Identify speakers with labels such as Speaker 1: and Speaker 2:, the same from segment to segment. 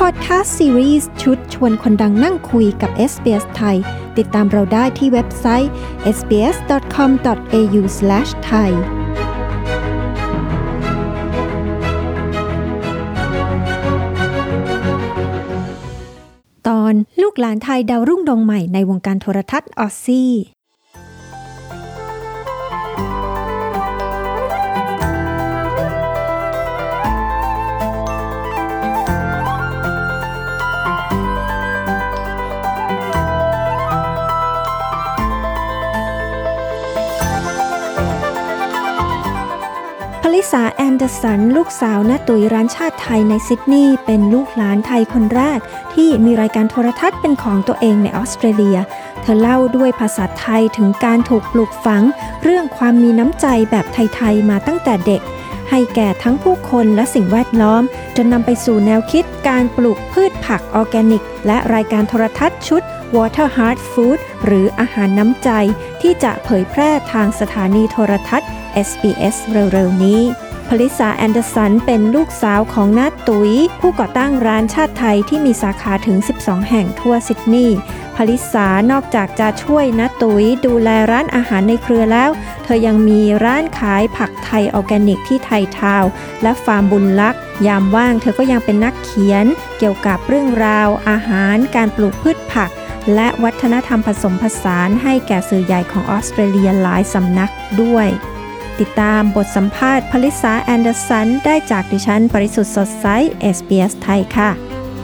Speaker 1: พอดแคสต์ซีรีส์ชุดชวนคนดังนั่งคุยกับ SBS ไทยติดตามเราได้ที่เว็บไซต์ sbs.com.au/thai ตอนลูกหลานไทยดาวรุ่งดวงใหม่ในวงการโทรทัศน์ออสซี่พลิสาแอนเดอร์สันลูกสาวณตุ๋ยร้านชาติไทยในซิดนีย์เป็นลูกหลานไทยคนแรกที่มีรายการโทรทัศน์เป็นของตัวเองในออสเตรเลียเธอเล่าด้วยภาษาไทยถึงการถูกปลูกฝังเรื่องความมีน้ำใจแบบไทยๆมาตั้งแต่เด็กให้แก่ทั้งผู้คนและสิ่งแวดล้อมจนนำไปสู่แนวคิดการปลูกพืชผักออร์แกนิกและรายการโทรทัศน์ชุด Water Heart Food หรืออาหารน้ำใจที่จะเผยแพร่ทางสถานีโทรทัศน์ SBS เร็วๆนี้พลิสาแอนเดอร์สันเป็นลูกสาวของน้าตุ๋ยผู้ก่อตั้งร้านชาติไทยที่มีสาขาถึง12แห่งทั่วซิดนีย์พลิสานอกจากจะช่วยน้าตุ๋ยดูแลร้านอาหารในเครือแล้วเธอยังมีร้านขายผักไทยออร์แกนิกที่ไทยทาวน์และฟาร์มบุญลักษ์ยามว่างเธอก็ยังเป็นนักเขียนเกี่ยวกับเรื่องราวอาหารการปลูกพืชผักและวัฒนธรรมผสมผสานให้แก่สื่อใหญ่ของออสเตรเลียหลายสำนักด้วยติดตามบทสัมภาษณ์พลิสาแอนเดอร์สันได้จากดิฉันปริสุทธิ์สดใส SBS ไทยค่ะ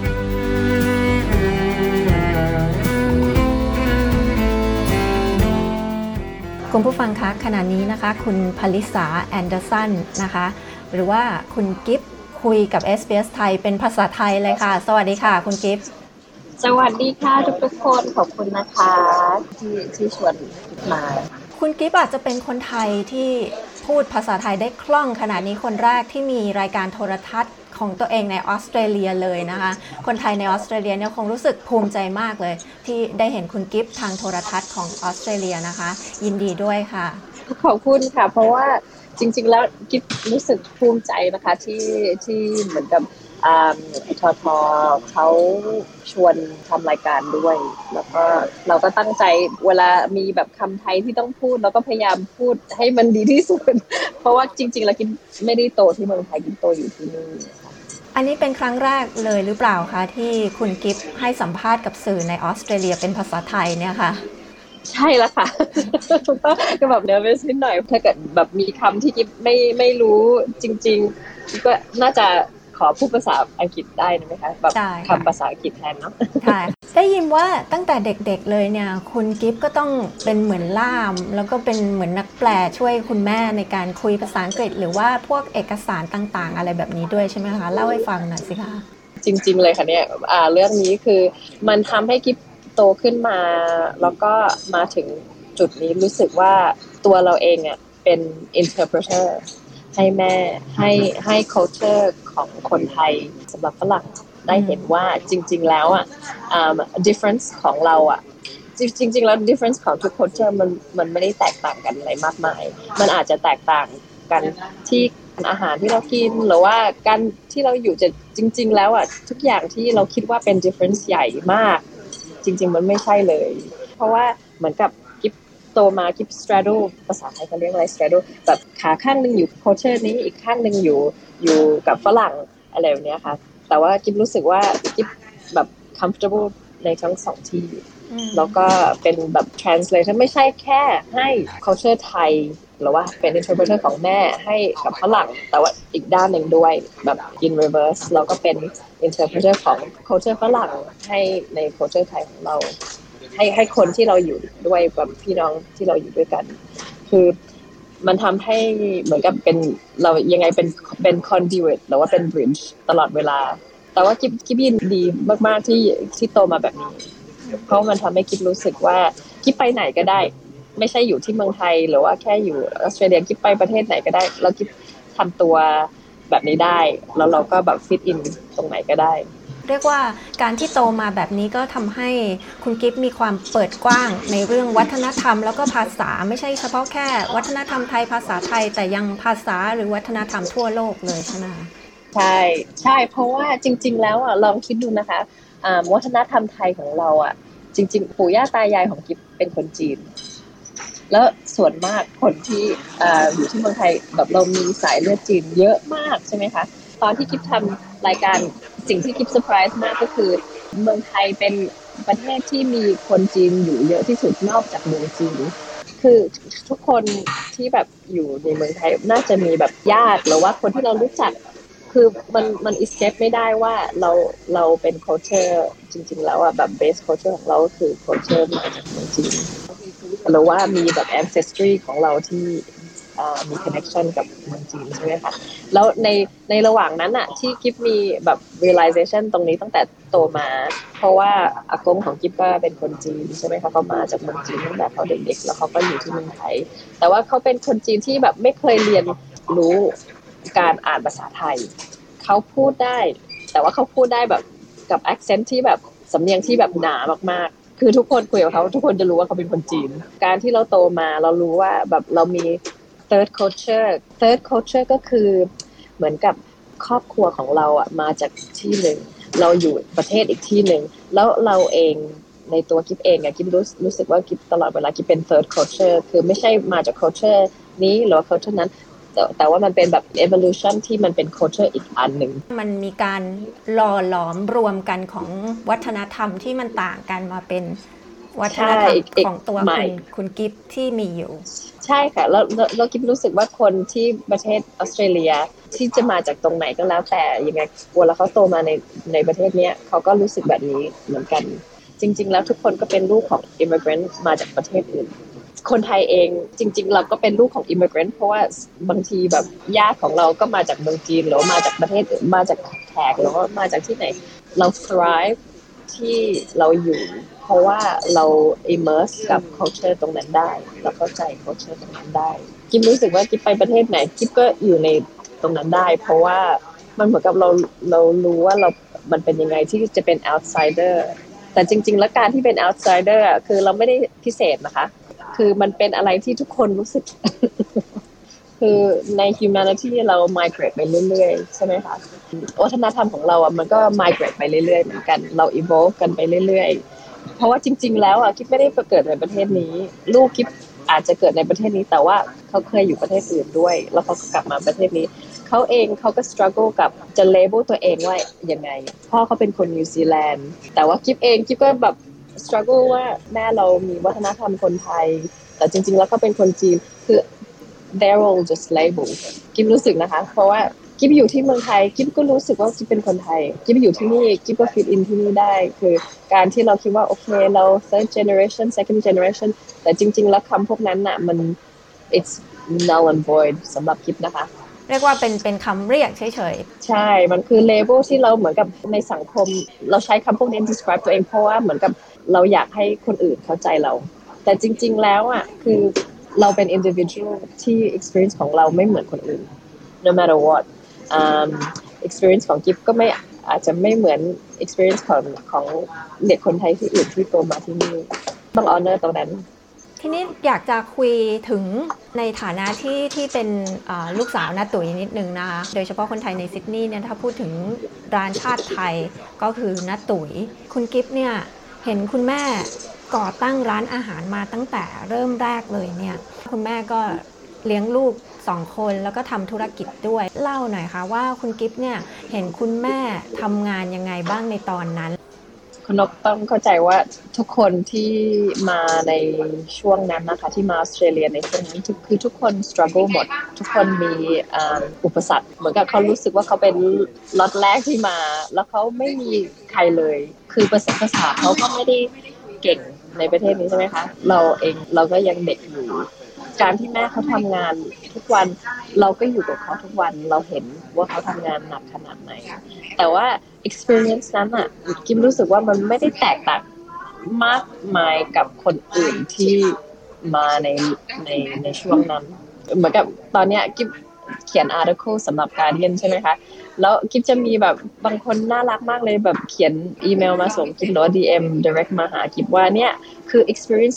Speaker 1: คุณผู้ฟังคะขณะนี้นะคะคุณพลิสาแอนเดอร์สันนะคะหรือว่าคุณกิฟคุยกับ SBS ไทยเป็นภาษาไทยเลยค่ะสวัสดีค่ะคุณกิฟ
Speaker 2: สวัสดีค่ะทุกๆคนขอบคุณนะคะที่ชวนมา
Speaker 1: คุณกิฟอาจจะเป็นคนไทยที่พูดภาษาไทยได้คล่องขนาดนี้คนแรกที่มีรายการโทรทัศน์ของตัวเองในออสเตรเลียเลยนะคะคนไทยในออสเตรเลียเนี่ยคงรู้สึกภูมิใจมากเลยที่ได้เห็นคุณกิฟทางโทรทัศน์ของออสเตรเลียนะคะยินดีด้วยค่ะ
Speaker 2: ขอบคุณค่ะเพราะว่าจริงๆแล้วกิฟรู้สึกภูมิใจนะคะที่เหมือนกับททเขาชวนทำรายการด้วยแล้วก็เราก็ตั้งใจเวลามีแบบคำไทยที่ต้องพูดเราก็พยายามพูดให้มันดีที่สุดเพราะว่าจริงๆแล้วกินไม่ได้โตที่เมืองไทยกินโตอยู่ที่นี่
Speaker 1: อันนี้เป็นครั้งแรกเลยหรือเปล่าคะที่คุณกิฟให้สัมภาษณ์กับสื่อในออสเตรเลียเป็นภาษาไทยเนี่ยค่ะ
Speaker 2: ใช่แล้วค่ะก็แบบเนอร์เวสนิดหน่อยถ้าเกิดแบบมีคำที่กิฟไม่รู้จริงๆก็น่าจะขอพูดภาษาอังกฤษได้ไหมคะแบบคำภาษาอังกฤษแทนเนาะ
Speaker 1: ใช่ได้ยินว่าตั้งแต่เด็กๆเลยเนี่ยคุณกิฟก็ต้องเป็นเหมือนล่ามแล้วก็เป็นเหมือนนักแปลช่วยคุณแม่ในการคุยภาษาอังกฤษหรือว่าพวกเอกสารต่างๆอะไรแบบนี้ด้วยใช่ไหมคะเล่าให้ฟังหน่อยสิคะ
Speaker 2: จริงๆเลยค่ะเนี่ยเรื่องนี้คือมันทำให้กิฟโตขึ้นมาแล้วก็มาถึงจุดนี้รู้สึกว่าตัวเราเองอ่ะเป็น interpreter ให้แม่ให้ culture ของคนไทยสำหรับฝรั่งได้เห็นว่าจริงๆแล้วอ่ะdifference ของเราอ่ะจริงๆแล้ว difference ของทุก culture มันไม่ได้แตกต่างกันอะไรมากมายมันอาจจะแตกต่างกันที่อาหารที่เรากินหรือว่าการที่เราอยู่จะจริงๆแล้วอ่ะทุกอย่างที่เราคิดว่าเป็น difference ใหญ่มากจริงๆมันไม่ใช่เลยเพราะว่าเหมือนกับกิฟโตมากิฟ straddle ภาษาไทยเขาเรียกอะไร straddle แบบขาข้างนึงอยู่ culture นี้อีกข้างนึงอยู่กับฝรั่งอะไรแบบนี้ค่ะแต่ว่ากิฟรู้สึกว่ากิฟแบบ comfortable ในทั้งสองที่แล้วก็เป็นแบบ translator ไม่ใช่แค่ให้ culture ไทยหรือว่าเป็น interpreter ของแม่ให้กับฝรั่งแต่ว่าอีกด้านหนึ่งด้วยแบบ in reverse เราก็เป็น interpreter ของ culture ฝรั่งให้ใน culture ไทยของเราให้คนที่เราอยู่ด้วยแบบพี่น้องที่เราอยู่ด้วยกันคือมันทำให้เหมือนกับเป็นเรายังไงเป็น conduit หรือว่าเป็น bridge ตลอดเวลาแต่ว่ากิ๊บยินดีมากๆที่โตมาแบบนี้เพราะมันทำให้กิ๊บรู้สึกว่ากิ๊บไปไหนก็ได้ไม่ใช่อยู่ที่เมืองไทยหรือว่าแค่อยู่ออสเตรเลียกิ๊บไปประเทศไหนก็ได้แล้วกิ๊บทำตัวแบบนี้ได้แล้วเราก็แบบฟิตอินตรงไหนก็ได้
Speaker 1: เรียกว่าการที่โตมาแบบนี้ก็ทำให้คุณกิฟมีความเปิดกว้างในเรื่องวัฒนธรรมแล้วก็ภาษาไม่ใช่เฉพาะแค่วัฒนธรรมไทยภาษาไทยแต่ยังภาษาหรือวัฒนธรรมทั่วโลกเลยใช่ไหม
Speaker 2: ใใช่ใช่เพราะว่าจริงๆแล้วอ่ะลองคิดดูนะคะวัฒนธรรมไทยของเราอ่ะจริงๆปู่ย่าตายายของกิ๊บเป็นคนจีนแล้วส่วนมากคนที่อยู่ที่เมืองไทยแบบเรามีสายเลือดจีนเยอะมากใช่ไหมคะตอนที่กิ๊บทำรายการสิ่งที่กิ๊บเซอร์ไพรส์มากก็คือเมืองไทยเป็นประเทศที่มีคนจีนอยู่เยอะที่สุดนอกจากเมืองจีนคือทุกคนที่แบบอยู่ในเมืองไทยน่าจะมีแบบญาติหรือว่าคนที่เรารู้จักคือมัน escape ไม่ได้ว่าเราเป็น culture จริงๆแล้วอ่ะแบบ base culture ของเราก็คือ culture มาจากเมืองจีน หรือว่ามีแบบ ancestry ของเราที่มี connection กับเมืองจีนใช่ไหมคะแล้วในระหว่างนั้นอะที่กิฟมีแบบ realization ตรงนี้ตั้งแต่โตมาเพราะว่าอากงของกิฟก็เป็นคนจีนใช่ไหมคะเขามาจากเมืองจีนตั้งแต่เขาเด็กๆแล้วเขาก็อยู่ที่เมืองไทยแต่ว่าเขาเป็นคนจีนที่แบบไม่เคยเรียนรู้การอ่านภาษาไทยเขาพูดได้แต่ว่าเขาพูดได้แบบกับ accent ที่แบบสำเนียงที่แบบหนามากๆคือทุกคนคุยกับเขาทุกคนจะรู้ว่าเขาเป็นคนจีนการที่เราโตมาเรารู้ว่าแบบเรามี third culture ก็คือเหมือนกับครอบครัวของเราอ่ะมาจากที่หนึ่งเราอยู่ประเทศอีกที่หนึ่งแล้วเราเองในตัวกิฟเองอะกิฟรู้สึกว่ากิฟตลอดเวลากิฟเป็น third culture คือไม่ใช่มาจาก culture นี้หรือ culture นั้นแต่ว่ามันเป็นแบบ evolution ที่มันเป็น culture อีกอันหนึ่ง
Speaker 1: มันมีการหล่อหลอมรวมกันของวัฒนธรรมที่มันต่างกันมาเป็นวัฒนธรรมของตัวคุณกิฟที่มีอยู่
Speaker 2: ใช่ค่ะแล้วกิฟรู้สึกว่าคนที่ประเทศออสเตรเลียที่จะมาจากตรงไหนก็แล้วแต่ยังไงเวลาเขาโตมาในประเทศนี้เขาก็รู้สึกแบบนี้เหมือนกันจริงๆแล้วทุกคนก็เป็นลูกของ immigrant มาจากประเทศอื่นคนไทยเองจริงๆเราก็เป็นลูกของ immigrant เพราะว่าบางทีแบบญาติของเราก็มาจากเมืองจีนหรือมาจากประเทศอื่นมาจากแขกหรือว่ามาจากที่ไหนเรา thrive ที่เราอยู่เพราะว่าเรา immerse กับ culture ตรงนั้นได้เราเข้าใจ culture ตรงนั้นได้กิ๊บรู้สึกว่ากิ๊บไปประเทศไหนกิ๊บก็อยู่ในตรงนั้นได้เพราะว่ามันเหมือนกับเรารู้ว่ามันเป็นยังไงที่จะเป็น outsider แต่จริงๆแล้วการที่เป็น outsider คือเราไม่ได้พิเศษนะคะคือมันเป็นอะไรที่ทุกคนรู้สึก คือใน humanity เรา migrate ไปเรื่อยๆใช่ไหมคะวัฒนธรรมของเราอ่ะมันก็ migrate ไปเรื่อยๆเหมือนกันเรา evolve กันไปเรื่อยๆเพราะว่าจริงๆแล้วอ่ะกิ๊บไม่ได้เกิดในประเทศนี้ลูกกิ๊บอาจจะเกิดในประเทศนี้แต่ว่าเขาเคยอยู่ประเทศอื่นด้วยแล้วเขาก็กลับมาประเทศนี้เขาเองเขาก็ struggle กับจะ label ตัวเองว่ายังไงพ่อเขาเป็นคนนิวซีแลนด์แต่ว่ากิ๊บเองกิ๊บก็แบบ struggle ว่าแม่เรามีวัฒนธรรมคนไทยแต่จริงๆแล้วเขาเป็นคนจีนคือ they're all just label กิ๊บรู้สึกนะคะเพราะว่ากิ๊บอยู่ที่เมืองไทยกิ๊บก็รู้สึกว่ากิ๊บเป็นคนไทยกิ๊บอยู่ที่นี่กิ๊บก็ fit in ที่นี่ได้คือการที่เราคิดว่าโอเคเรา third generation second generation แต่จริงๆแล้วคำพวกนั้นน่ะมัน it's null and void สำหรับกิ๊บนะคะ
Speaker 1: เรียกว่าเป็นคำเรียกเฉย
Speaker 2: ๆใช่มันคือ label ที่เราเหมือนกับในสังคมเราใช้คำพวกนี้ describe ตัวเองเพราะว่าเหมือนกับเราอยากให้คนอื่นเข้าใจเราแต่จริงๆแล้วอ่ะคือเราเป็น individual ที่ experience ของเราไม่เหมือนคนอื่น no matter what experience ของกิฟก็ไม่อาจจะไม่เหมือน experience ของเด็กคนไทยที่อื่นที่โตมาที่นี่ต้อง honor ตรงนั้น
Speaker 1: ทีนี้อยากจะคุยถึงในฐานะที่เป็นลูกสาวน้าตุ๋ยนิดนึงนะคะโดยเฉพาะคนไทยในซิดนีย์เนี่ยถ้าพูดถึงร้านชาติไทยก็คือน้าตุ๋ยคุณกิฟเนี่ยเห็นคุณแม่ก่อตั้งร้านอาหารมาตั้งแต่เริ่มแรกเลยเนี่ยคุณแม่ก็เลี้ยงลูก2 คนแล้วก็ทำธุรกิจด้วยเล่าหน่อยค่ะว่าคุณกิฟเนี่ยเห็นคุณแม่ทำงานยังไงบ้างในตอนนั้น
Speaker 2: คุณนกต้องเข้าใจว่าทุกคนที่มาในช่วงนั้นนะคะที่มาออสเตรเลียในช่วงนั้นคือทุกคน struggle หมดทุกคนมีอุปสรรคเหมือนกับเขารู้สึกว่าเขาเป็นล็อตแรกที่มาแล้วเขาไม่มีใครเลยคือภาษาเขาก็ไม่ได้เก่งในประเทศนี้ใช่ไหมคะเราเองเราก็ยังเด็กอยู่การที่แม่เขาทำงานทุกวันเราก็อยู่กับเขาทุกวันเราเห็นว่าเขาทำงานหนักขนาดไหนแต่ว่า experience นั้นอ่ะกิมรู้สึกว่ามันไม่ได้แตกต่างมากมายกับคนอื่นที่มาในช่วงนั้นเหมือนกับตอนเนี้ยกิมเขียน article สำหรับ Guardian ใช่ไหมคะแล้วกิฟจะมีแบบบางคนน่ารักมากเลยแบบเขียนอีเมลมาส่งกิฟหรือว่า DM direct มาหากิฟว่าเนี่ยคือ experience ที่กิฟ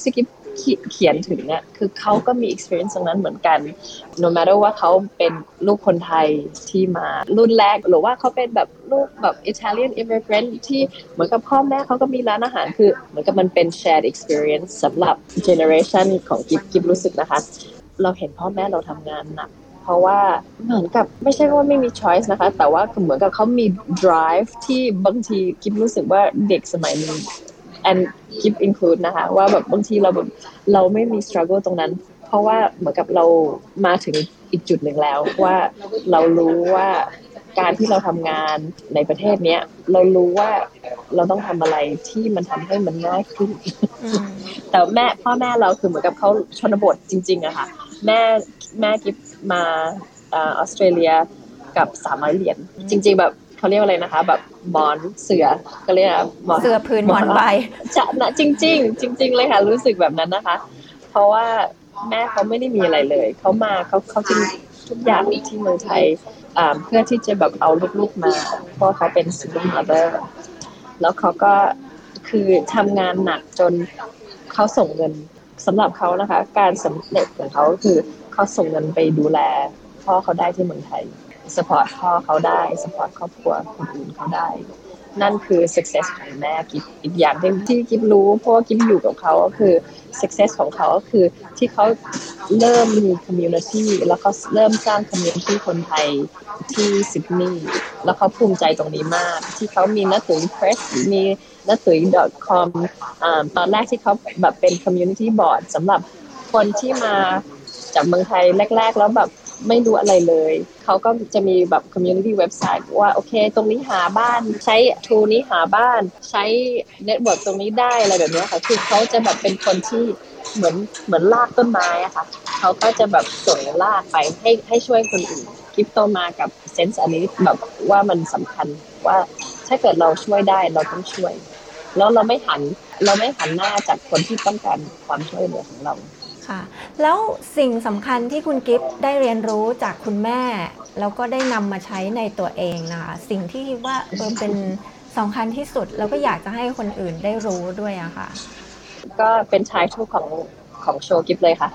Speaker 2: เขียนถึงเนี่ยคือเขาก็มี experience ตรงนั้นเหมือนกัน no matter ว่าเขาเป็นลูกคนไทยที่มารุ่นแรกหรือว่าเขาเป็นแบบลูกแบบ Italian immigrant ที่เหมือนกับพ่อแม่เขาก็มีร้านอาหารคือเหมือนกับมันเป็น shared experience สำหรับ generation ของกิ๊บรู้สึกนะคะเราเห็นพ่อแม่เราทำงานหนักเพราะว่าเหมือนกับไม่ใช่ว่าไม่มี choice นะคะแต่ว่าเหมือนกับเขามี drive ที่บางทีกิ๊บรู้สึกว่าเด็กสมัยนี้ and keep include นะคะว่าแบบบางทีเราไม่มี struggle ตรงนั้นเพราะว่าเหมือนกับเรามาถึงอีกจุดหนึ่งแล้วว่าเรารู้ว่าการที่เราทำงานในประเทศเนี้ยเรารู้ว่าเราต้องทำอะไรที่มันทำให้มันง่ายขึ้นแต่พ่อแม่เราคือเหมือนกับเขาชนบทจริงๆอะค่ะแม่กิ๊บมาออสเตรเลียกับ300 เหรียญจริงๆแบบเขาเรียกว่าอะไรนะคะแบบหมอนเสือก็เรียก
Speaker 1: เสือพื้นหมอนใบ
Speaker 2: จะนะจริงๆจริงๆเลยค่ะรู้สึกแบบนั้นนะคะเพราะว่าแม่เขาไม่ได้มีอะไรเลยเขามาเขาทิ้งทุกอย่างที่เมืองไทยเพื่อที่จะแบบเอาลูกๆมาเพราะเขาเป็น single mother แล้วเขาก็คือทำงานหนักจนเขาส่งเงินสำหรับเขานะคะการสำเร็จของเขาคือเขาส่งเงินไปดูแลพ่อเขาได้ที่เมืองไทยsupport พ่อเขาได้ support ครอบครัวคนอื่นเขาได้นั่นคือ success ของแม่กิ๊บอีกอย่างที่กิ๊บรู้เพราะว่ากิ๊บอยู่กับเขาก็คือ success ของเขาก็คือที่เขาเริ่มมี community แล้วก็เริ่มสร้าง community คนไทยที่ซิดนีย์แล้วเขาภูมิใจตรงนี้มากที่เขามีหน้าตุ๋ย press มีหน้าตุ๋ย .com ตอนแรกที่เขาแบบเป็น community board สำหรับคนที่มาจากเมืองไทยแรกๆแล้วแบบไม่รู้อะไรเลยเขาก็จะมีแบบ community website ว่าโอเคตรงนี้หาบ้านใช้ tool นี้หาบ้านใช้ network ตรงนี้ได้อะไรแบบนี้ค่ะคือเขาจะแบบเป็นคนที่เหมือนรากต้นไม้อะค่ะเขาก็จะแบบส่งรากไปให้ช่วยคนอื่นกิ๊บโตมากับเซนส์อันนี้แบบว่ามันสำคัญว่าถ้าเกิดเราช่วยได้เราต้องช่วยแล้วเราไม่หันหน้าจากคนที่ต้องการความช่วยเหลือของเรา
Speaker 1: ค่ะแล้วสิ่งสำคัญที่คุณกิฟต์ได้เรียนรู้จากคุณแม่แล้วก็ได้นำมาใช้ในตัวเองนะคะสิ่งที่ว่าเป็นสำคัญที่สุดแล้วก็อยากจะให้คนอื่นได้รู้ด้วยอะค่ะ
Speaker 2: ก็เป็นชายทูของโชว์กิฟต์เลยค่ะ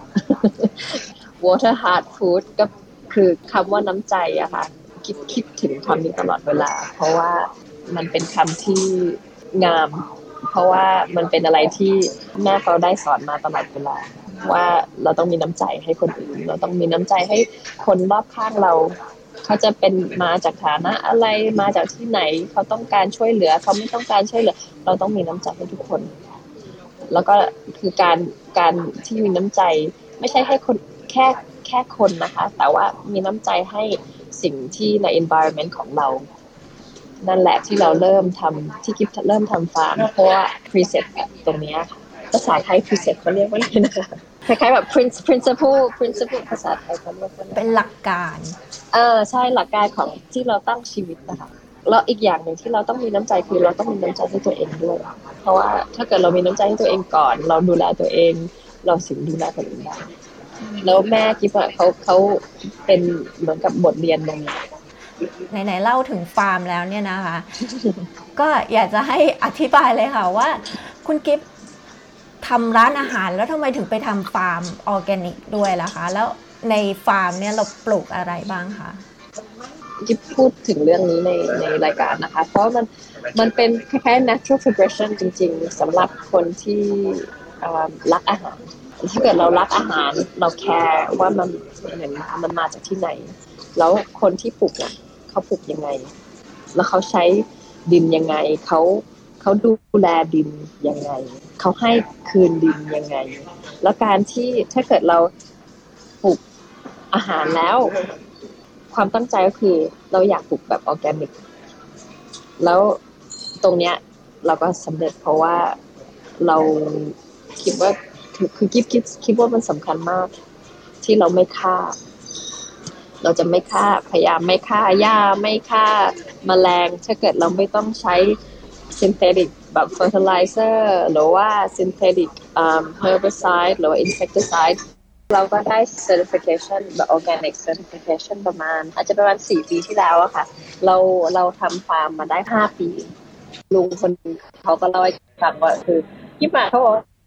Speaker 2: Water Heart Food ก็คือคำว่าน้ำใจอะค่ะกิฟคิดถึงคำนี้ตลอดเวลาเพราะว่ามันเป็นคำที่งามเพราะว่ามันเป็นอะไรที่แม่เขาได้สอนมาตลอดเวลาว่าเราต้องมีน้ำใจให้คนอื่นเราต้องมีน้ำใจให้คนรอบข้างเราเขาจะเป็นมาจากฐานะอะไรมาจากที่ไหนเขาต้องการช่วยเหลือเขาไม่ต้องการช่วยเหลือเราต้องมีน้ำใจให้ทุกคนแล้วก็คือการที่มีน้ำใจไม่ใช่ให้คนแค่คนนะคะแต่ว่ามีน้ำใจให้สิ่งที่ใน environment ของเรานั่นแหละที่เราเริ่มทำที่กิ๊บเริ่มทำฟาร์มเพราะว่า preset ตรงนี้ค่ะภาษาไทย preset เขาเรียกว่าอะไรนะคะคล้ายๆแบบ principle ภาษาไทยเขาเรียกว่า
Speaker 1: เป็นหลักการ
Speaker 2: ใช่หลักการของที่เราตั้งชีวิตนะคะแล้วอีกอย่างหนึ่งที่เราต้องมีน้ำใจคือเราต้องมีน้ำใจให้ตัวเองด้วยเพราะว่าถ้าเกิดเรามีน้ำใจให้ตัวเองก่อนเราดูแลตัวเองเราถึงดูแลคนอื่นได้แล้วแม่กิ๊บอะเขาเป็นเหมือนกับบทเรียนตรงนี้
Speaker 1: ไหนๆเล่าถึงฟาร์มแล้วเนี่ยนะคะ ก็อยากจะให้อธิบายเลยค่ะว่าคุณกิฟต์ทำร้านอาหารแล้วทำไมถึงไปทำฟาร์มออร์แกนิกด้วยล่ะคะแล้วในฟาร์มเนี่ยเราปลูกอะไรบ้างคะ
Speaker 2: กิ๊บพูดถึงเรื่องนี้ในรายการนะคะเพราะมันเป็นคล้ายๆ natural progression จริงๆสำหรับคนที่รักอาหารถ้าเกิดเรารักอาหารเราแคร์ว่ามันมาจากที่ไหนแล้วคนที่ปลูกเนี่ยเขาปลูกยังไงแล้วเขาใช้ดินยังไงเขาดูแลดินยังไงเขาให้คืนดินยังไงแล้วการที่ถ้าเกิดเราปลูกอาหารแล้วความตั้งใจก็คือเราอยากปลูกแบบออร์แกนิกแล้วตรงเนี้ยเราก็สำเร็จเพราะว่าเราคิดว่าคือคิดว่ามันสำคัญมากที่เราไม่ฆ่าเราจะไม่ฆ่าพยายามไม่ฆ่าหญ้าไม่ฆ่าแมลงถ้าเกิดเราไม่ต้องใช้ synthetic แบบ fertilizer หรือว่า synthetic herbicide หรือว่า insecticide เราก็ได้ certification แบบ organic certification อาจจะประมาณ4 ปีที่แล้วอะค่ะเราทำฟาร์มมาได้5 ปีลุงคนเขาก็เล่าให้ฟังว่าคือกิ๊บมาเขาบอก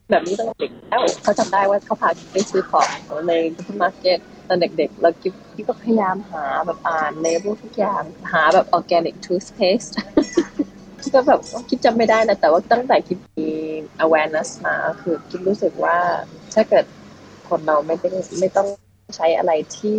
Speaker 2: แบบนี้ตั้งแต่เด็กแล้วเขาจำได้ว่าเขาพาไปซื้อของในซูเปอร์มาร์เก็ตตอนเด็กๆแล้วกิ๊บก็พยายามหาแบบอ่านเลเบลทุกอย่างหาแบบ organic toothpaste ก็แบบกิ๊บจำไม่ได้นะแต่ว่าตั้งแต่กิ๊บมี awareness มาคือกิ๊บรู้สึกว่าถ้าเกิดคนเราไม่ต้องใช้อะไรที่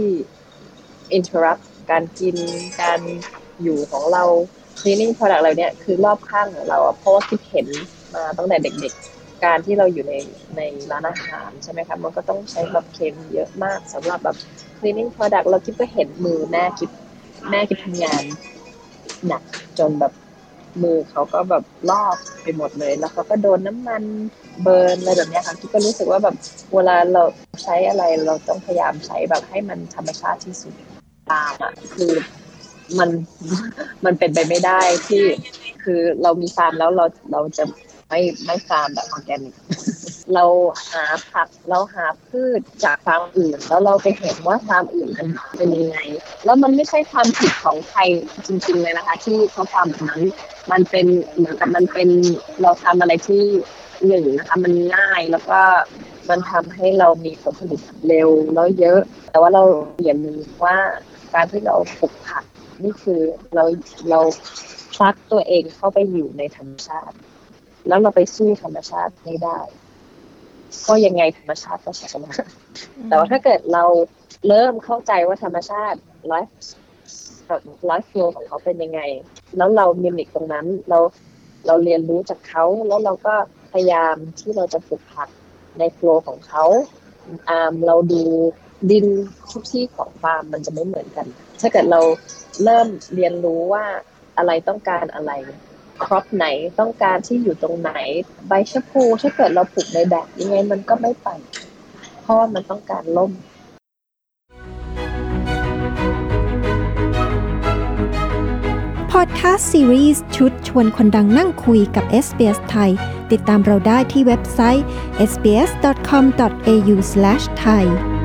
Speaker 2: interrupt การกินการอยู่ของเรา cleaning product อะไรเนี่ยคือรอบข้างของเราเพราะว่ากิ๊บเห็นมาตั้งแต่เด็กๆการที่เราอยู่ในร้านอาหารใช่ไหมคะมันก็ต้องใช้แบบเคมีเยอะมากสำหรับแบบ cleaning product เรากิ๊บก็เห็นมือแม่กิ๊บทำงานหนักจนแบบมือเขาก็แบบลอกไปหมดเลยแล้วเขาก็โดนน้ำมันเบิร์นอะไรแบบนี้ค่ะกิ๊บก็รู้สึกว่าแบบเวลาเราใช้อะไรเราต้องพยายามใช้แบบให้มันธรรมชาติที่สุดตามคือมันเป็นไปไม่ได้ที่คือเรามีฟาร์มแล้วเราจะไม่ฟาร์มแบบออร์แกนิกเราหาผักเราหาพืชจากฟาร์มอื่นแล้วเราไปเห็นว่าฟาร์มอื่นมันเป็นยังไงแล้วมันไม่ใช่ความผิดของใครจริงๆเลยนะคะที่เขาทำแบบนั้นมันเป็นเหมือนกับมันเป็นเราทำอะไรที่หนึ่งนะคะมันง่ายแล้วก็มันทำให้เรามีผลผลิตเร็วแล้วเยอะแต่ว่าเราเรียนรู้ว่าการที่เราปลูกผักนี่คือเราฟักตัวเองเข้าไปอยู่ในธรรมชาติแล้วเราไปสู้ธรรมชาติไม่ได้ก็ยังไงธรรมชาติก็ชนะแต่ว่าถ้าเกิดเราเริ่มเข้าใจว่าธรรมชาติไลฟ์โฟลว์ของเขาเป็นยังไงแล้วเรามิมิกตรงนั้นเราเรียนรู้จากเขาแล้วเราก็พยายามที่เราจะปลูกผักในโฟลว์ของเขาเราดูดินทุกที่ของฟาร์มมันจะไม่เหมือนกันถ้าเกิดเราเริ่มเรียนรู้ว่าอะไรต้องการอะไรครอปไหนต้องการที่อยู่ตรงไหนใบชะพูถ้าเกิดเราปลูกในแดดยังไงมันก็ไม่ไปเพราะว่ามันต้องการร่ม
Speaker 1: พอดแคสต์ซีรีส์ชุดชวนคนดังนั่งคุยกับ SBS ไทยติดตามเราได้ที่เว็บไซต์ sbs.com.au/thai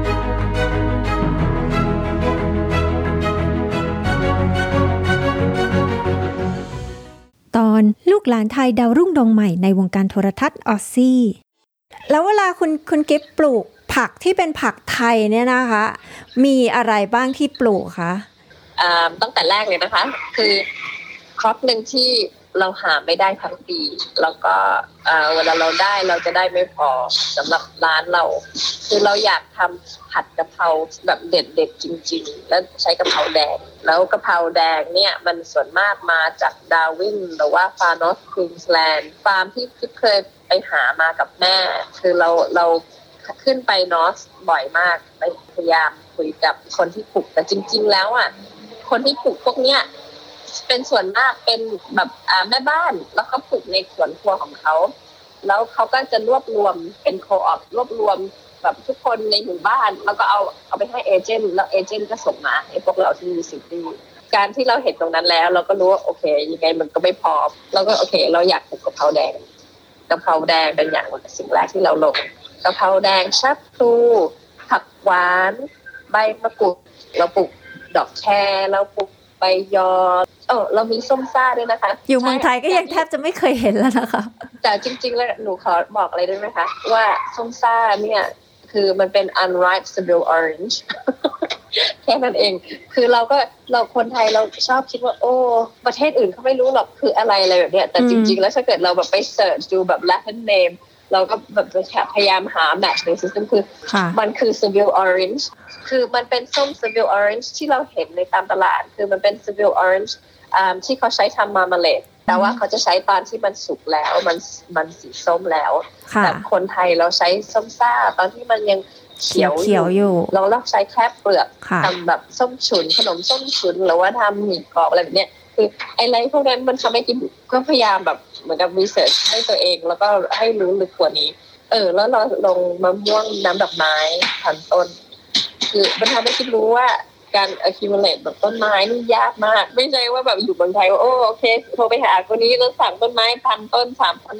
Speaker 1: ตอนลูกหลานไทยดาวรุ่งดวงใหม่ในวงการโทรทัศน์ออสซี่แล้วเวลาคุณกิ๊บปลูกผักที่เป็นผักไทยเนี่ยนะคะมีอะไรบ้างที่ปลูกคะ
Speaker 2: ตั้งแต่แรกเลยนะคะคือครอปหนึ่งที่เราหาไม่ได้ทั้งปีแล้วก็เวลาเราได้เราจะได้ไม่พอสำหรับร้านเราคือเราอยากทำผัดกะเพราแบบเด็ดๆจริงๆแล้วใช้กะเพราแดงแล้วกะเพราแดงเนี่ยมันส่วนมากมาจากดาร์วินหรือว่าฟาร์นอสควีนส์แลนด์ฟาร์มที่เคยไปหามากับแม่คือเราขึ้นไปนอสบ่อยมากไปพยายามคุยกับคนที่ปลูกแต่จริงๆแล้วอ่ะคนที่ปลูกพวกเนี้ยเป็นส่วนมากเป็นแบบแม่บ้านแล้วเขาปลูกในสวนครัวของเขาแล้วเขาก็จะรวบรวมเป็นโคออปรวบรวมแบบทุกคนในหมู่บ้านแล้วก็เอาไปให้เอเจนต์แล้วเอเจนต์ก็ส่งมาให้พวกเราที่มีซิตี้การที่เราเห็นตรงนั้นแล้วเราก็รู้ว่าโอเคยังไงมันก็ไม่พอเราก็โอเคเราอยากปลูกกะเพราแดงเป็นอย่างสิ่งแรกที่เราลงกะเพราแดงชักพลูผักหวานใบมะกรูดเราปลูกดอกแครเราปลูกใบยอเรามีส้มซ่าด้วยนะคะ
Speaker 1: อยู่เมืองไทยก็ยังแทบจะไม่เคยเห็นแล้วนะคะ
Speaker 2: แต่จริงๆแล้วหนูขอบอกอะไรได้ไหมคะว่าส้มซ่าเนี่ยคือมันเป็น unripe Seville orange แค่นั้นเองคือเราคนไทยเราชอบคิดว่าโอ้ประเทศอื่นเขาไม่รู้หรอกคืออะไรแบบเนี้ยแต่จริงๆแล้วถ้าเกิดเราแบบไปเสิร์ชดูแบบ Latin name เราก็แบบพยายามหาแมทช์ในซิสเต็มคือมันคือ Seville orange คือมันเป็นส้ม Seville orange ที่เราเห็นในตามตลาดคือมันเป็น Seville orangeที่เขาใช้ทำมาร์มาเลดแต่ว่าเขาจะใช้ตอนที่มันสุกแล้วมันสีส้มแล้วแต่คนไทยเราใช้ส้มซ่าตอนที่มันยังเขียวอยู่เราใช้แค่เปลือกทำแบบส้มฉุนขนมส้มฉุนหรือว่าทำหมี่กรอบอะไรแบบนี้คืออะไรพวกนั้นมันทำให้กินก็พยายามแบบเหมือนกับรีเสิร์ชให้ตัวเองแล้วก็ให้รู้ลึกกว่านี้แล้วเราลงมะม่วงน้ำดอกไม้พันต้นคือมันทำให้คิดรู้ว่าการ accumulate แบบต้นไม้นี่ยากมากไม่ใช่ว่าแบบอยู่เมืองไทยโอเคโทรไปหาคนนี้แล้วสั่งต้นไม้1,000 ต้น3,000 ต้น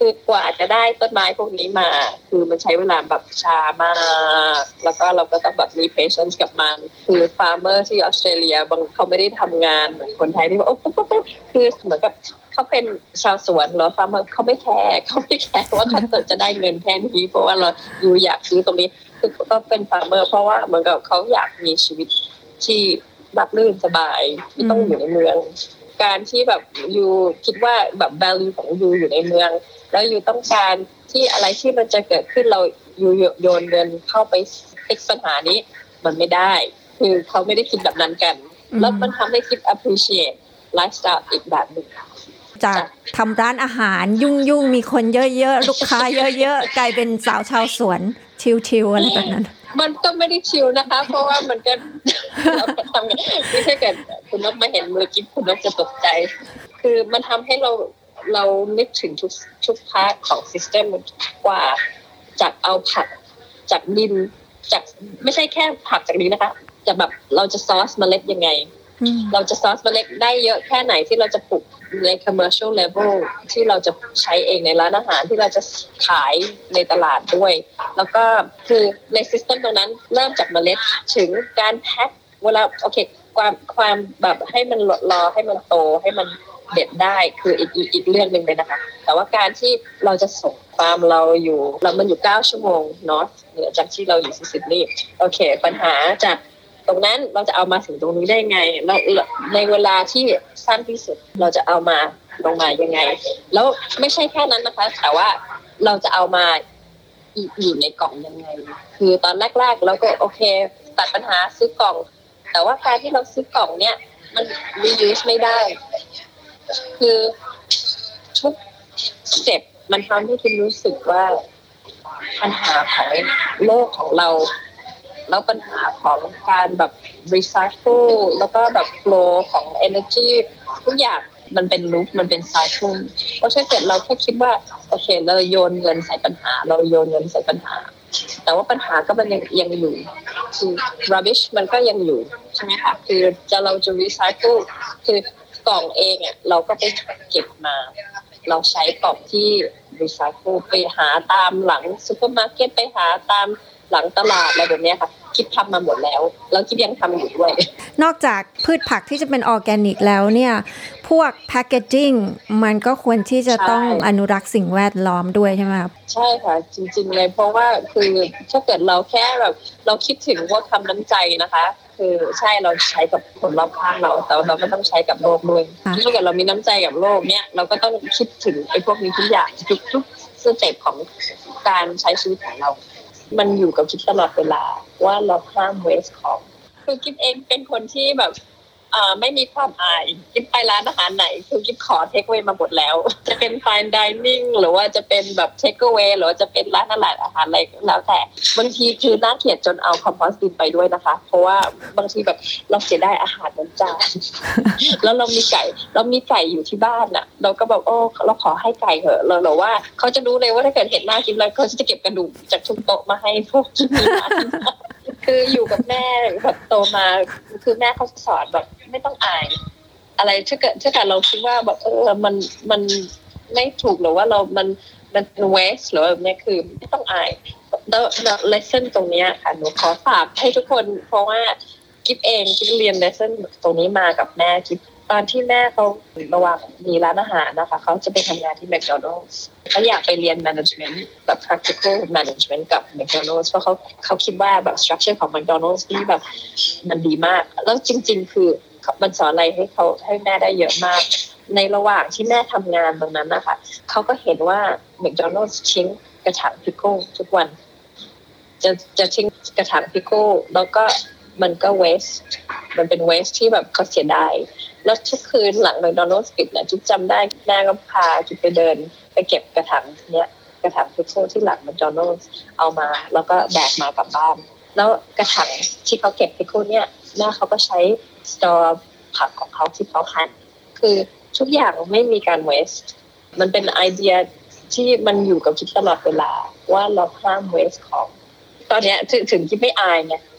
Speaker 2: คือกว่าจะได้ต้นไม้พวกนี้มาคือมันใช้เวลาแบบช้ามากแล้วก็เราก็ต้องแบบมี patience กับมันคือ farmer ที่ออสเตรเลียบางเขาไม่ได้ทำงานเหมือนคนไทยที่ว่าโอ้ปุ๊บคือเหมือนกับเขาเป็นชาวสวนหรอ farmer เขาไม่แคร์ว่าเขาจะได้เงินแค่นี้เพราะว่าเราอยู่อยากซื้อตรงนี้คือก็เป็น farmer เพราะว่าเหมือนกับเขาอยากมีชีวิตที่ราบรื่นสบายไม่ต้องอยู่ในเมืองการที่แบบยูคิดว่าแบบ value ของยูอยู่ในเมืองแล้วยูต้องการที่อะไรที่มันจะเกิดขึ้นเรายูโยนเงินเข้าไปฟิกปัญหานี้มันไม่ได้คือเขาไม่ได้คิดแบบนั้นกันแล้วมันทำให้คิด appreciate lifestyle อีกแบบหนึ่ง
Speaker 1: จากทำร้านอาหารยุ่งมีคนเยอะๆลูกค้าเยอะๆกลายเป็นสาวชาวสวนชิลๆอะไรแบบนั้น
Speaker 2: มันก็ไม่ได้ชิลนะคะเพราะว่ามันก็เราทำไม่ใช่เกิดคุณนกมาเห็นมือกิ๊บคุณนกจะตกใจคือมันทำให้เรานึกถึงทุกพาร์ทของซิสเต็มกว่าจากเอาผักจากดินจากไม่ใช่แค่ผักจากดินนะคะจะแบบเราจะซอสเมล็ดยังไงเราจะซอสเมล็ดได้เยอะแค่ไหนที่เราจะปลูกใน commercial level ที่เราจะใช้เองในร้านอาหารที่เราจะขายในตลาดด้วยแล้วก็คือในซิสเต็มตรงนั้นเริ่มจากเมล็ดถึงการแพ็คเวลาโอเคความแบบให้มันรอให้มันโตให้มันเด็ดได้คืออีกเรื่องนึงเลยนะคะแต่ว่าการที่เราจะส่งความเรามันอยู่9ชั่วโมงเนาะเหนือจากที่เราอยู่ซิดนีย์โอเคปัญหาจากตรงนั้นเราจะเอามาถึงตรงนี้ได้ไงเราในเวลาที่สั้นที่สุดเราจะเอามาลงมายังไงแล้วไม่ใช่แค่นั้นนะคะแต่ว่าเราจะเอามาอยู่ในกล่องยังไงคือตอนแรกๆเราก็โอเคตัดปัญหาซื้อกล่องแต่ว่าการที่เราซื้อกล่องเนี่ยมัน reuse ไม่ได้คือทุกสเต็ปมันทำให้คุณรู้สึกว่าปัญหาของโลกของเราแล้วปัญหาของการแบบรีไซเคิลแล้วก็แบบโฟลว์ของ energy ทุกอย่างมันเป็นลูปมันเป็นไซเคิลเพราะฉะนั้นเราแค่คิดว่าโอเคเราโยนเงินใส่ปัญหาแต่ว่าปัญหาก็มันยังอยู่คือ rubbish มันก็ยังอยู่ใช่ไหมคะคือเราจะรีไซเคิลคือกล่องเองอ่ะเราก็ไปเก็บมาเราใช้กล่องที่รีไซเคิลไปหาตามหลังซุปเปอร์มาร์เก็ตไปหาตามหลังตลาดอะไรแบบนี้ค่ะคิดทำมาหมดแล้วคิดยังทำอยู่ด้วย
Speaker 1: นอกจากพืชผักที่จะเป็นออร์แกนิกแล้วเนี่ยพวกแพคเกจจิ้งมันก็ควรที่จะต้องอนุรักษ์สิ่งแวดล้อมด้วยใช่ไหมครับ
Speaker 2: ใช่ค่ะจริงๆเลยเพราะว่าคือถ้าเกิดเราแค่แบบเราคิดถึงว่าทำน้ำใจนะคะคือใช่เราใช้กับคนรอบข้างเราแต่เราก็ต้องใช้กับโลกด้วยถ้าเกิดเรามีน้ำใจกับโลกเนี่ยเราก็ต้องคิดถึงไอ้พวกนี้ทุกอย่างทุกสเต็ปของการใช้ชีวิตของเรามันอยู่กับคิดตลอดเวลาว่าเราห้ามเวสของคือคิดเองเป็นคนที่แบบไม่มีความอายคิดไปร้านอาหารไหนคือคิดขอเทคเวย์มาหมดแล้วจะเป็น fine dining หรือว่าจะเป็นแบบเทคเวย์หรือว่าจะเป็นร้านอาหารอะไรแล้วแต่บางทีคือน่าเกลียดจนเอาคอมโพสต์บินไปด้วยนะคะเพราะว่าบางทีแบบเราเสียดายอาหารนั้นจาน แล้วเรามีไก่อยู่ที่บ้านน่ะเราก็บอกโอ้เราขอให้ไก่เถอะเราว่าเขาจะรู้เลยว่าถ้าเกิดเห็นหน้ากินแล้วเขาจะเก็บกระดูกจากทุกโต๊ะมาให้พวกกินมาคืออยู่กับแม่แบบโตมาคือแม่เขาสอนแบบไม่ต้องอายอะไรถ้าเกิดเราคิดว่าแบบมันไม่ถูกหรือว่ามันเป็นเวสหรือแบบนี้คือไม่ต้องอายแล้วเลสเซ่นตรงนี้ค่ะหนูขอฝากให้ทุกคนเพราะว่ากิ๊บเรียนเลสเซ่นตรงนี้มากับแม่กิ๊บตอนที่แม่เขาระหว่างมีร้านอาหารนะคะเขาจะไปทำงานที่ McDonald's เขาอยากไปเรียน management แบบ practical management กับ McDonald's เพราะเขาคิดว่าแบบ structure ของ McDonald's นี่แบบมันดีมากแล้วจริงๆคือมันสอนอะไรให้แม่ได้เยอะมากในระหว่างที่แม่ทำงานตรงนั้นนะคะเขาก็เห็นว่า McDonald's ทิ้งกระถางพิโก้ทุกวันจะทิ้งกระถางพิโก้แล้วก็มันก็ waste มันเป็น waste ที่แบบเขาเสียดายแล้วทุกคืนหลัง McDonald's ปิดเนี่ยจุ๊บจำได้แม่ก็พาจุ๊บไปเดินไปเก็บกระถางพิโก้ที่หลัง McDonald's เอามาแล้วก็แบกมากลับบ้านแล้วกระถางที่เขาเก็บพิโก้เนี่ยแม่เขาก็ใช้สตอร์ผักของเขาที่เขาหั่นคือทุกอย่างไม่มีการ waste มันเป็นไอเดียที่มันอยู่กับคิดตลอดเวลาว่าเราห้าม waste ของตอนนี้ถึงคิดไม่อายไง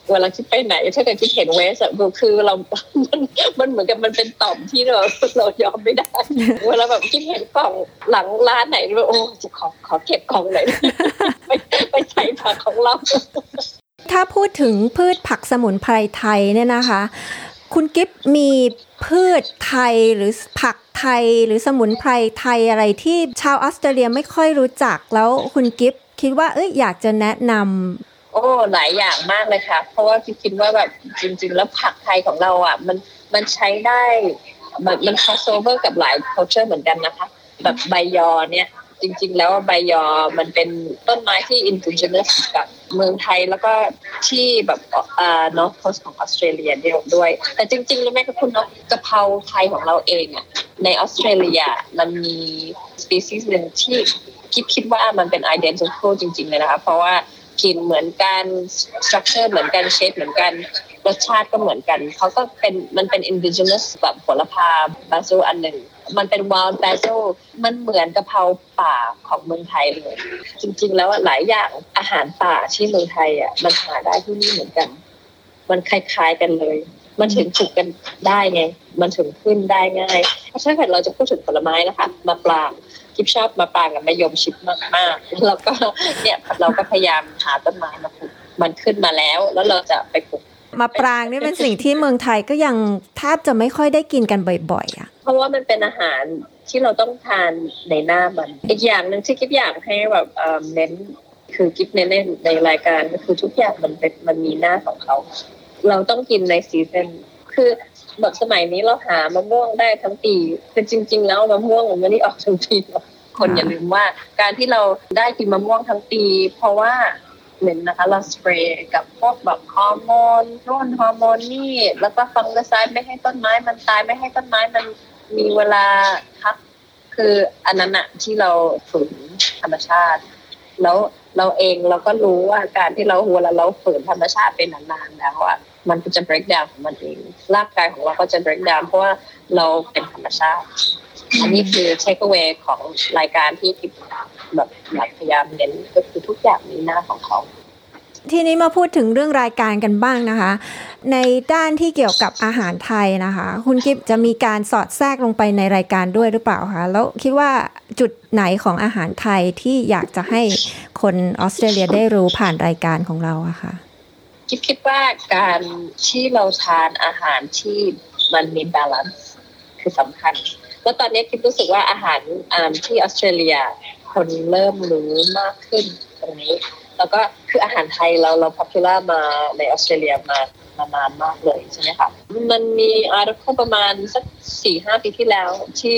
Speaker 2: เวลาคิดไปไหนถ้าเกิดคิดเห็นเวสอะคือเรา มันเหมือนกับมันเป็นต่อมที่เรายอมไม่ได้ เวลาแบบคิดเห็นกล่องหลังร้านไหนโอ้จะขอเก็บกล่องไหน ไปใส่ผักของเรา
Speaker 1: ถ้าพูดถึงพืชผักสมุนไพรไทยเนี่ยนะคะคุณกิฟมีพืชไทยหรือผักไทยหรือสมุนไพรไทยอะไรที่ชาวออสเตรเลียไม่ค่อยรู้จักแล้วคุณกิฟคิดว่าอยากจะแนะนำ
Speaker 2: โอ้หลายอย่างมากเลยค่ะเพราะว่าคิดว่าแบบจริงๆแล้วผักไทยของเราอ่ะมันใช้ได้มัน crossover กับหลาย culture เหมือนกันนะคะแบบใบยอเนี่ยจริงๆแล้วใบยอมันเป็นต้นไม้ที่ indigenous กับเมืองไทยแล้วก็ที่แบบnorth coast ของออสเตรเลียด้วยแต่จริงๆแล้วแม่กับคุณเนาะกะเพราไทยของเราเองอ่ะในออสเตรเลียมันมี species นึงที่คิดว่ามันเป็น identical จริงๆเลยนะคะเพราะว่ากลิ่นเหมือนกัน structure เหมือนกัน shape เหมือนกันรสชาติก็เหมือนกันเขาก็มันเป็น indigenous แบบผลพา basil อันหนึ่งมันเป็น wild basil มันเหมือนกะเพราป่าของเมืองไทยเลยจริงๆแล้วหลายอย่างอาหารป่าที่เมืองไทยอ่ะมันหาได้ที่นี่เหมือนกันมันคล้ายๆกันเลยมันถึงปลูกกันได้ไงมันถึงขึ้นได้ง่ายถ้าเกิดเราจะพูดถึงผลไม้นะคะมะปรางกิ๊บชอบมะปรางกับมะยมชิดมากๆแล้วก็เนี่ยเราก็พยายามหาต้นไม้มาปลูกมันขึ้นมาแล้วเราจะไปปลูก
Speaker 1: มะปรางนี่เป็นสิ่งที่เมืองไทยก็ยังแทบจะไม่ค่อยได้กินกันบ่อยๆอ่ะ
Speaker 2: เพราะว่ามันเป็นอาหารที่เราต้องทานในหน้ามันอีกอย่างนึงที่กิ๊บอยากให้แบบเน้นคือกิ๊บเน้นในรายการก็คือทุกอย่างมันมีหน้าของเขาเราต้องกินในซีซั่นคือแบบสมัยนี้เราหามะม่วงได้ทั้งปีแต่จริงๆแล้วมะม่วงมันไม่ได้ออกทั้งปีหรอกคนอย่าลืมว่าการที่เราได้กินมะม่วงทั้งปีเพราะว่าหนึ่งนะคะเราสเปรย์กับพวกแบบฮอร์โมนนู่นฮอร์โมนนี่แล้วก็ฟังกระไซด์ไม่ให้ต้นไม้มันตายไม่ให้ต้นไม้มันมีเวลาพักคืออันนั้นอะที่เราฝืนธรรมชาติแล้วเราเองเราก็รู้ว่าการที่เราเวลาเราฝืนธรรมชาติเป็นนานๆแล้วอะมันก็จะ break down ของมันเองร่างกายของเราก็จะ break down เพราะว่าเราเป็นธรรมชาติอันนี้คือ take away ของรายการที่แบบอยากพยายามเน้นก็คือทุกอย่างมีหน้าของเขา
Speaker 1: ทีนี้มาพูดถึงเรื่องรายการกันบ้างนะคะในด้านที่เกี่ยวกับอาหารไทยนะคะคุณกิฟจะมีการสอดแทรกลงไปในรายการด้วยหรือเปล่าคะแล้วคิดว่าจุดไหนของอาหารไทยที่อยากจะให้คนออสเตรเลียได้รู้ผ่านรายการของเราอะคะ
Speaker 2: คิดว่าการที่เราทานอาหารที่มันมีบาลานซ์คือสำคัญแล้วตอนนี้คิดรู้สึกว่าอาหารที่ออสเตรเลียคนเริ่มรู้มากขึ้นตรงนี้แล้วก็คืออาหารไทยเรา popular มาในออสเตรเลียมานานมากเลยใช่ไหมคะมันมีอาร์ติเคิลประมาณสัก 4-5 ปีที่แล้วที่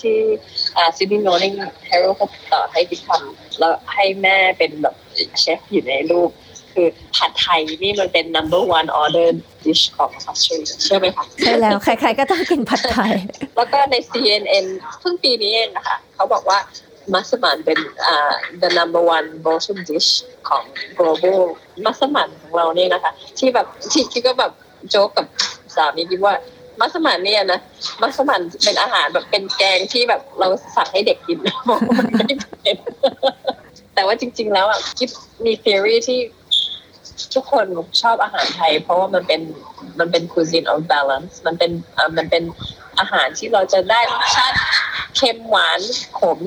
Speaker 2: Sydney Morning Herald เขาต่อให้ดิฉันแล้วให้แม่เป็นแบบเชฟอยู่ในรูปคือผัดไทยนี่มันเป็น number one order dish ของออสเตรเลียใช่ไหมคะ
Speaker 1: ใช่แล้วใครๆก็ต้องกินผัดไทย
Speaker 2: แล้วก็ใน CNN เพิ่งปีนี้เองนะคะเขาบอกว่ามัสมั่นเป็นthe number one Bolshoi dish ของ global มัสมั่นของเราเนี่ยนะคะที่แบบที่ก็แบบโจ๊กกับสามีคิดว่ามัสมั่นเนี่ยนะมัสมั่นเป็นอาหารแบบเป็นแกงที่แบบเราสั่งให้เด็กกินมันไม่เป็นแต่ว่าจริงๆแล้วอ่ะคิดมี theory ที่ทุกคนชอบอาหารไทยเพราะว่ามันเป็น cuisine of balance มันเป็นอาหารที่เราจะได้รสชาติเค็มหวานขม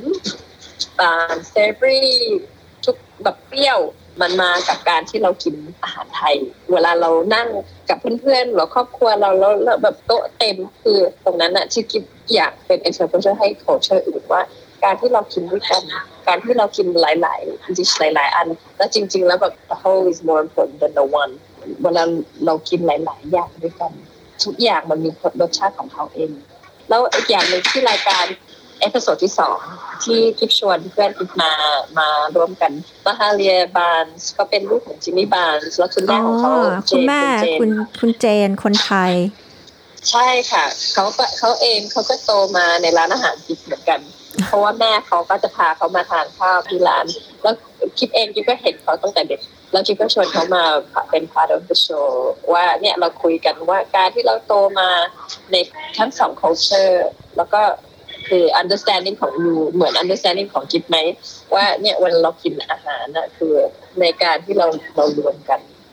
Speaker 2: savory ทุกแบบเปรี้ยวมันมากับการที่เรากินอาหารไทยเวลาเรานั่งกับเพื่อนๆหรือครอบครัวเราแล้วแบบโต๊ะเต็มคือตรงนั้นน่ะที่คิดอยากเป็น exposure ให้ culture อื่นว่าการที่เรากินด้วยกันการที่เรากินหลายๆ dish หลายๆอันแล้วจริงๆแล้วแบบ the whole is more important than the one เวลาเรากินหลายๆอย่างด้วยกันทุกอย่างมันมีรสชาติของเขาเองแล้วอีกอย่างนึงที่รายการเอพิโซดที่2ที่กิ๊บชวนเพื่อนกิ๊บมาร่วมกันมาฮาเลียบานส์ก็เป็นลูกของจิมมี่บานส์แล้วคุณแม่ของเขา
Speaker 1: คุณแม่คุณเจนคนไทย
Speaker 2: ใช่ค่ะเขาเองเขาก็โตมาในร้านอาหารกิ๊บเหมือนกันเพราะว่าแม่เขาก็จะพาเขามาทานข้าวที่ร้านแล้วกิ๊บเองกิ๊บก็เห็นเขาตั้งแต่เด็กแล้วกิ๊บก็ชวนเขามาเป็น part of the show ว่าเนี่ยเราคุยกันว่าการที่เราโตมาในทั้งสอง culture แล้วก็คือ understanding ของยูเหมือน understanding ของกิ๊บไหมว่าเนี่ยวันเรากินอาหารน่ะคือในการที่เรารวมกัน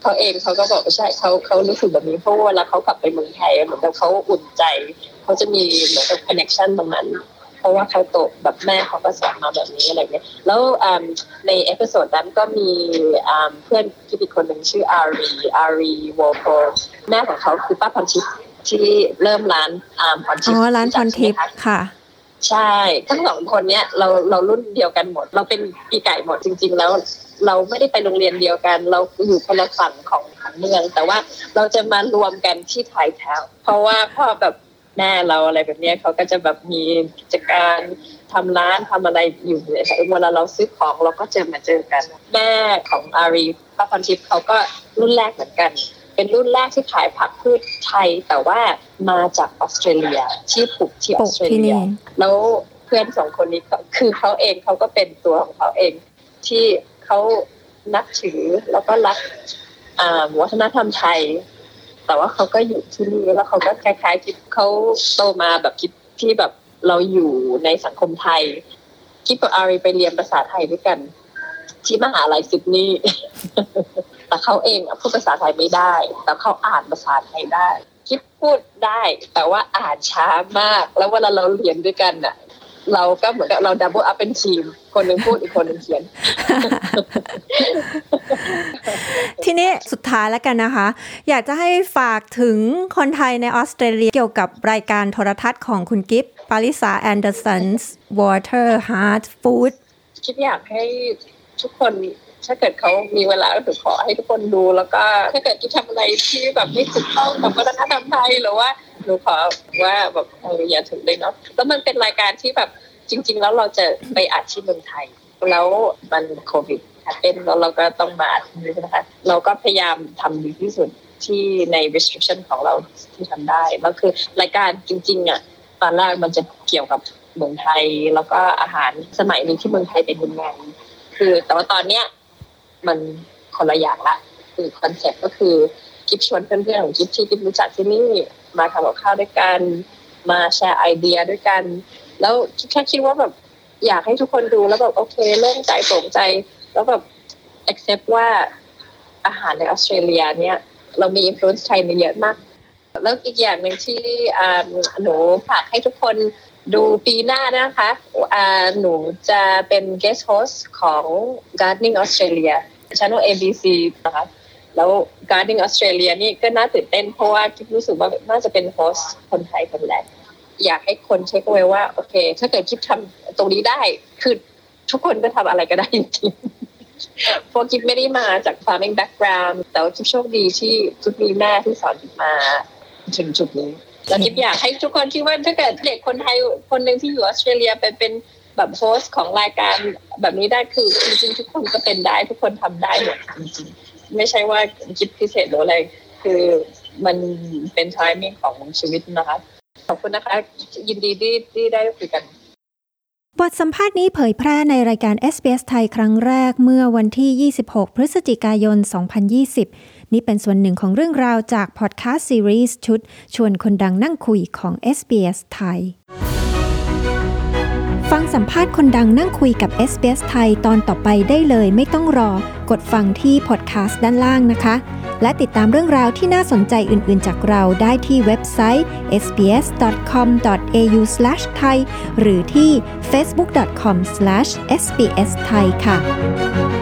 Speaker 2: เขาเองเขาก็บอกว่าใช่เขารู้สึกแบบนี้เพราะเวลาเขากลับไปเมืองไทยเหมือนกับเขาอุ่นใจเขาจะมีเหมือนกับคอนเนคชั่นตรงนั้นเพราะว่าเขาโตแบบแม่เขาก็สอนมาแบบนี้อะไรเงี้ยแล้วในเอพิโซดนั้นก็มีเพื่อนที่อีกคนหนึ่งชื่ออารีวอลโพแม่ของเขาคือป้าพรทิพย์ที่เริ่มร้านพรทิพย์
Speaker 1: ร้านพรทิพย์ค่ะ
Speaker 2: ใช่ทั้งสองคนเนี้ยเรารุ่นเดียวกันหมดเราเป็นปีไก่หมดจริงๆแล้วเราไม่ได้ไปโรงเรียนเดียวกันเราอยู่คนละฝั่งของเมืองแต่ว่าเราจะมารวมกันที่ไทยแถวเพราะว่าพ่อแบบแม่เราอะไรแบบนี้เขาก็จะแบบมีกิจการทำร้านทำอะไรอยู่เนี่ยเวลาเราซื้อของเราก็จะมาเจอกันแม่ของอารีป้าพรทิพย์เขาก็รุ่นแรกเหมือนกันเป็นรุ่นแรกที่ขายผักพืชไทยแต่ว่ามาจากออสเตรเลียที่ปลูกที่ออสเตรเลียแล้วเพื่อนสองคนนี้คือเขาเองเขาก็เป็นตัวของเขาเองที่เขานับถือแล้วก็รักวัฒนธรรมไทยแต่ว่าเขาก็อยู่ที่นี่แล้วเขาก็คล้ายๆที่เขาโตมาแบบที่แบบเราอยู่ในสังคมไทยที่กับอารีไปเรียนภาษาไทยด้วยกันที่มหาลัยซิดนีย์แต่เขาเองพูดภาษาไทยไม่ได้แต่เขาอ่านภาษาไทยได้คิดพูดได้แต่ว่าอ่านช้ามากแล้วเวลาเราเรียนด้วยกันน่ะเราก็เหมือนกับเราดับเบิลอัพเป็นทีมคนนึงพูดอีกคนนึงเขียน
Speaker 1: ทีนี้สุดท้ายแล้วกันนะคะอยากจะให้ฝากถึงคนไทยในออสเตรเลียเกี่ยวกับรายการโทรทัศน์ของคุณกิฟต์ปาริสาแอนเดอร์สันส์ Water Heart Food
Speaker 2: คิดอยากให้ทุกคนถ้าเกิดเขามีเวลาก็ขอให้ทุกคนดูแล้วก็ถ้าเกิดที่ทำอะไรที่แบบไม่ถูกต้องกับวัฒนธรรมไทยหรือว่าหนูขอว่าแบบอย่าถึงเลยเนาะแล้วมันเป็นรายการที่แบบจริงๆแล้วเราจะไปอัดที่เมืองไทยแล้วมันโควิดเป็นแล้วเราก็ต้องมาอัดนะคะเราก็พยายามทำดีที่สุดที่ใน restriction ของเราที่ทำได้แล้วคือรายการจริงๆอ่ะตอนแรกมันจะเกี่ยวกับเมืองไทยแล้วก็อาหารสมัยนี้ที่เมืองไทยเป็นยังไงคือแต่ว่าตอนเนี้ยมันคนละอย่างละคือคอนเซ็ปต์ก็คือกิ๊บชวนเพื่อนๆของกิ๊บที่กิ๊บรู้จักที่นี่มาทำกับข้าวด้วยกันมาแชร์ไอเดียด้วยกันแล้วแค่คิดว่าแบบอยากให้ทุกคนดูแล้วแบบโอเคเริ่มใจโปร่งใจแล้วแบบ accept ว่าอาหารในออสเตรเลียเนี่ยเรามี influence ไทยเยอะมากแล้วอีกอย่างหนึ่งที่หนูฝากให้ทุกคนดูปีหน้านะคะหนูจะเป็น guest host ของ Gardening Australia Channel ABC นะคะแล้ว Gardening Australia นี่ก็น่าตื่นเต้นเพราะว่าคิดรู้สึกว่าน่าจะเป็นโฮสต์คนไทยคนแรกอยากให้คนเช็คเอาไว้ว่าโอเคถ้าเกิดคิดทำตรงนี้ได้คือทุกคนก็ทำอะไรก็ได้จริงๆเพราะคิดไม่ได้มาจาก farming background แต่ว่าคิดโชคดีที่คิดมีแม่ที่สอนคิดมาถึงจุดนี้แล้วคิดอยากให้ทุกคนคิดว่าถ้าเกิดเด็กคนไทยคนหนึ่งที่อยู่ออสเตรเลียเป็นแบบโฮสต์ของรายการแบบนี้ได้คือจริงๆทุกคนก็เป็นได้ทุกคนทำได้หมดจริงๆไม่ใช่ว่าคิดพิเศษหรืออะไรคือมันเป็น timing ของชีวิตนะคะขอบคุณนะคะยินดีที่ได้คุยกัน
Speaker 1: บทสัมภาษณ์นี้เผยแพร่ในรายการ SBS ไทยครั้งแรกเมื่อวันที่26พฤศจิกายน2020นี่เป็นส่วนหนึ่งของเรื่องราวจากพอดคาสต์ซีรีส์ชุดชวนคนดังนั่งคุยของ SBS ไทยฟังสัมภาษณ์คนดังนั่งคุยกับ SBS ไทยตอนต่อไปได้เลยไม่ต้องรอกดฟังที่พอดคาสต์ด้านล่างนะคะและติดตามเรื่องราวที่น่าสนใจอื่นๆจากเราได้ที่เว็บไซต์ sbs.com.au/thai หรือที่ facebook.com/sbsthai ค่ะ